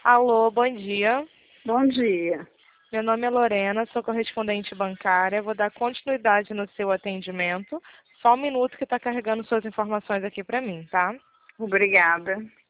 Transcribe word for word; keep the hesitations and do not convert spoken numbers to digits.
Alô, bom dia. Bom dia. Meu nome é Lorena, sou correspondente bancária. Vou dar continuidade no seu atendimento. Só um minuto que está carregando suas informações aqui para mim, tá? Obrigada.